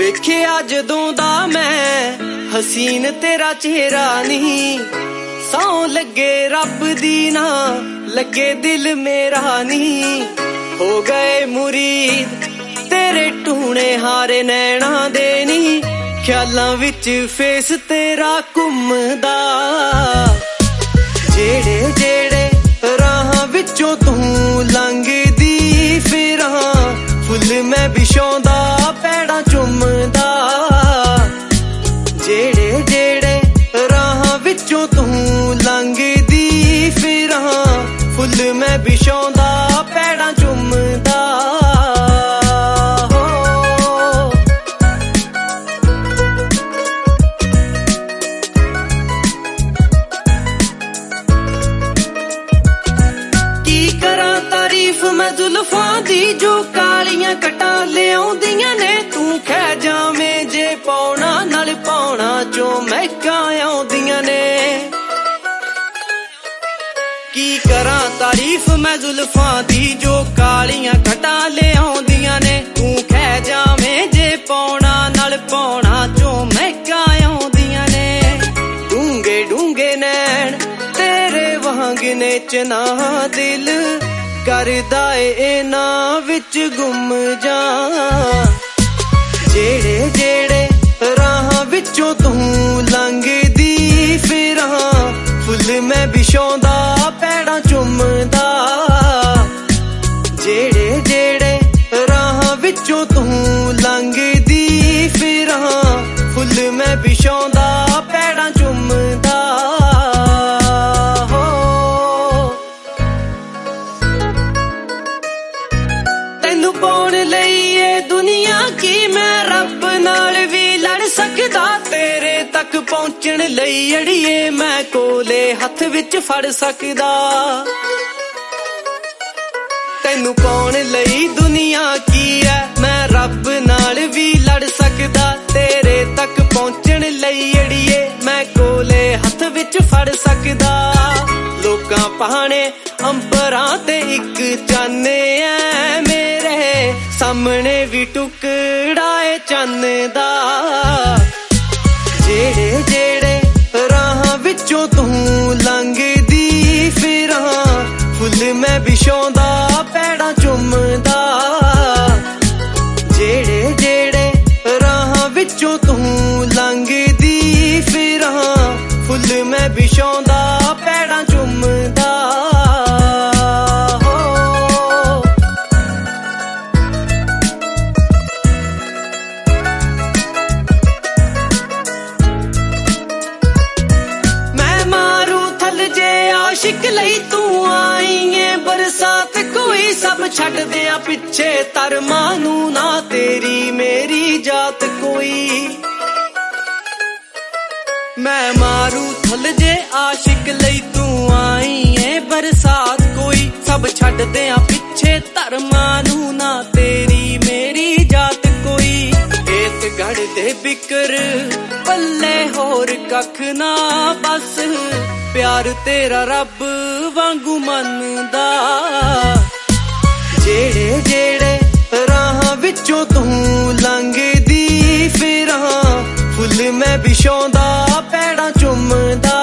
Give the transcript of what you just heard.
ਵੇਖਿਆ ਜਦੋਂ ਦਾ ਮੈਂ ਹਸੀਨ ਤੇਰਾ ਚਿਹਰਾ ਨਹੀਂ, ਸੌ ਲੱਗੇ ਰੱਬ ਦੀ ਨਾ ਲੱਗੇ ਦਿਲ ਮੇਰਾ ਨਹੀਂ। ਹੋ ਗਏ ਮੁਰੀਦ ਤੇਰੇ ਟੂਣੇ ਹਾਰੇ ਨੈਣਾ ਦੇ ਨੀ, ਖਿਆਲਾਂ ਵਿੱਚ ਫੇਸ ਤੇਰਾ ਘੁੰਮਦਾ। ਜਿਹੜੇ ਜਿਹੜੇ ਰਾਹਾਂ ਵਿੱਚੋਂ ਤੂੰ ਲੰਘਦੀ ਫਿਰਾਂ, ਫੁੱਲ ਮੈਂ ਵਿਛਾਉਂਦਾ ਪੈੜਾਂ ਚੁੰਮਦਾ। ਜਿਹੜੇ ਜਿਹੜੇ ਰਾਹਾਂ ਵਿੱਚੋਂ ਤੂੰ ਲੰਘਦੀ ਫਿਰਾਂ, ਫੁੱਲ ਮੈਂ ਵਿਛਾਉਂਦਾ ਪੈੜਾਂ ਚੁੰਮਦਾ। ਮੈਂ ਜ਼ੁਲਫਾਂ ਦੀ ਜੋ ਕਾਲੀਆਂ ਕਟਾਂ ਲਿਆਉਂਦੀਆਂ ਨੇ, ਤੂੰ ਖਹਿ ਜਾਵੇਂ ਜੇ ਪਾਉਣਾ ਨਾਲ ਪਾਉਣਾ ਚੋਂ ਮਹਿਕਾਂ ਆਉਂਦੀਆਂ ਨੇ। ਕੀ ਕਰਾਂ ਤਾਰੀਫ ਮੈਂ ਜ਼ੁਲਫਾਂ ਦੀ ਜੋ ਕਾਲੀਆਂ ਕਟਾਂ ਲਿਆਉਂਦੀਆਂ ਨੇ, ਤੂੰ ਖਹਿ ਜਾਵੇਂ ਜੇ ਪਾਉਣਾ ਨਾਲ ਪਾਉਣਾ ਚੋਂ ਮਹਿਕਾਂ ਆਉਂਦੀਆਂ ਨੇ। ਡੂੰਗੇ ਡੂੰਗੇ ਨੈਣ ਤੇਰੇ ਵਾਂਗ ਨੇ ਚਨਾ ਦਿਲ ਕਰਦਾ ਏ ਇਹਨਾਂ ਵਿੱਚ ਗੁੰਮ ਜਾ। ਜਿਹੜੇ ਜਿਹੜੇ ਰਾਹਾਂ ਵਿੱਚੋਂ ਤੂੰ ਲੰਘਦੀ ਫਿਰਾਂ, ਫੁੱਲ ਮੈਂ ਵਿਛਾਉਂਦਾ ਪੈੜਾਂ ਚੁੰਮਦਾ। ਜਿਹੜੇ ਜਿਹੜੇ ਰਾਹਾਂ ਵਿੱਚੋਂ ਤੂੰ ਲੰਘਦੀ ਫਿਰਾਂ, ਫੁੱਲ ਮੈਂ ਵਿਛਾਉਂਦਾ ਪੈੜਾਂ ਚੁੰਮਦਾ। ਪਾਉਣ ਲਈ ਇਹ ਦੁਨੀਆ ਕੀ ਮੈਂ ਰੱਬ ਨਾਲ ਵੀ ਲੜ ਸਕਦਾ, ਤੇਰੇ ਤੱਕ ਪਹੁੰਚਣ ਲਈ ਅੜੀਏ ਮੈਂ ਕੋਲੇ ਹੱਥ ਵਿੱਚ ਫੜ ਸਕਦਾ। ਤੈਨੂੰ ਪਾਉਣ ਲਈ ਦੁਨੀਆ ਕੀ ਐ ਮੈਂ ਰੱਬ ਨਾਲ ਵੀ ਲੜ ਸਕਦਾ, ਤੇਰੇ ਤੱਕ ਪਹੁੰਚਣ ਲਈ ਅੜੀਏ ਮੈਂ ਕੋਲੇ ਹੱਥ ਵਿੱਚ ਫੜ ਸਕਦਾ। ਲੋਕਾਂ ਪਾਣੇ ਅੰਬਰਾਂ ਤੇ ਇੱਕ ਚੰਨ ਐ ਮੇਰੇ ਸਾਹਮਣੇ ਵੀ ਟੁਕੜਾ ਏ ਚੰਨ ਦਾ। ਜਿਹੜੇ ਜਿਹੜੇ ਰਾਹਾਂ ਵਿੱਚੋਂ ਤੂੰ ਲੰਘਦੀ ਫਿਰਾਂ, ਫੁੱਲ ਮੈਂ ਵਿਛਾਉਂਦਾ ਪੈੜਾਂ ਚੁੰਮਦਾ। ਜਿਹੜੇ ਜਿਹੜੇ ਰਾਹਾਂ ਵਿੱਚੋਂ ਤੂੰ ਲੰਘਦੀ ਫਿਰਾਂ, ਫੁੱਲ ਮੈਂ ਵਿਛਾਉਂਦਾ ਪੈੜਾਂ ਚੁੰਮਦਾ। ਆਸ਼ਿਕ ਲਈ ਤੂੰ ਆਈ ਏ ਬਰਸਾਤ ਕੋਈ, ਸਭ ਛੱਡਦੇ ਆ ਪਿੱਛੇ ਧਰਮਾਂ ਨੂੰ ਨਾ ਤੇਰੀ ਮੇਰੀ ਜਾਤ ਕੋਈ। ਮੈਂ ਮਾਰੂ ਥਲ ਜੇ ਆਸ਼ਿਕ ਲਈ ਤੂੰ ਆਈ ਏ ਬਰਸਾਤ ਕੋਈ, ਸਭ ਛੱਡਦੇ ਆ ਪਿੱਛੇ ਧਰਮਾਂ ਨੂੰ ਨਾ ਤੇਰੀ ਮੇਰੀ ਜਾਤ ਕੋਈ। ਏਤ ਗੜ ਦੇ ਬਿਕਰ ਪੱਲੇ ਹੋਰ ਕੱਖ ਨਾ ਬਸ, ਪਿਆਰ ਤੇਰਾ ਰੱਬ ਵਾਂਗੂ ਮੰਨਦਾ। ਜਿਹੜੇ ਜਿਹੜੇ ਰਾਹਾਂ ਵਿੱਚੋਂ ਤੂੰ ਲੰਘਦੀ ਫਿਰਾਂ, ਫੁੱਲ ਮੈਂ ਵਿਛਾਉਂਦਾ ਪੈੜਾਂ ਚੁੰਮਦਾ।